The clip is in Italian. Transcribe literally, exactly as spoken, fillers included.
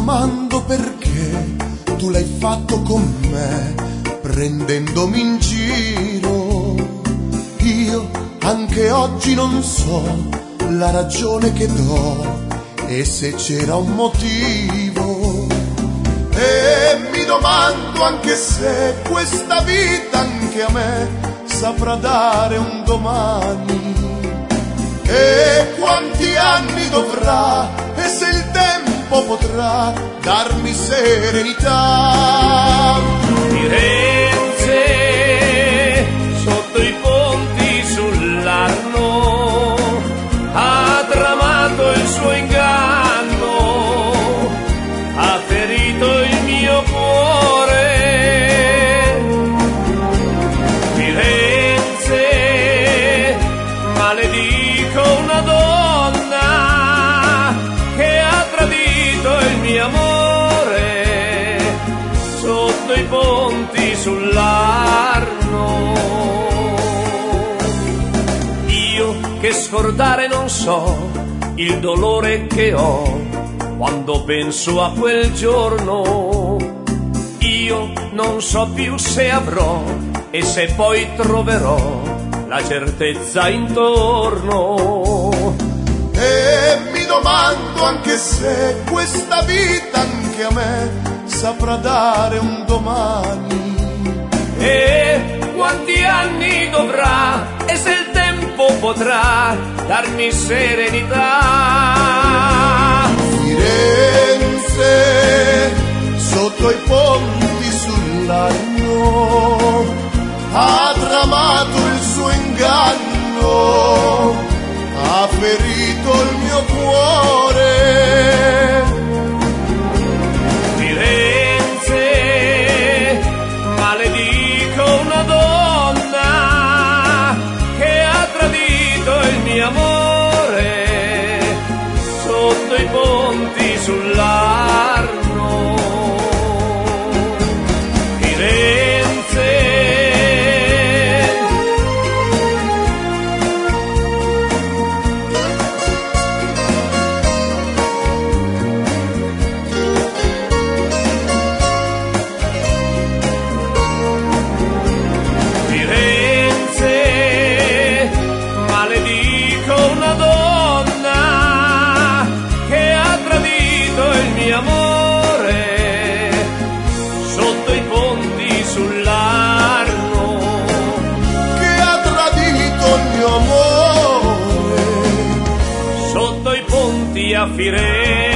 domando perché tu l'hai fatto con me, prendendomi in giro. Io anche oggi non so la ragione che do e se c'era un motivo. E mi domando anche se questa vita anche a me saprà dare un domani. E quanti anni dovrà e se il tempo potrà darmi serenità. Firenze, sotto i ponti sull'Arno, ha tramato il suo inganno, ha ferito il mio cuore. Firenze, maledico una donna che ha tradito il mio amore sotto i ponti sull'Arno. Io che scordare non so il dolore che ho quando penso a quel giorno. Io non so più se avrò e se poi troverò la certezza intorno. E mi domando anche se questa vita anche a me saprà dare un domani. E quanti anni dovrà e se il tempo potrà darmi serenità. Firenze, sotto i ponti sull'Arno, ha tramato il suo inganno, ha ferito il mio cuore. Firenze, maledico una donna che ha tradito il mio amore sotto i ponti sull'Arno. Amore sotto i ponti sull'Arno, che ha tradito il mio amore sotto i ponti a Firenze.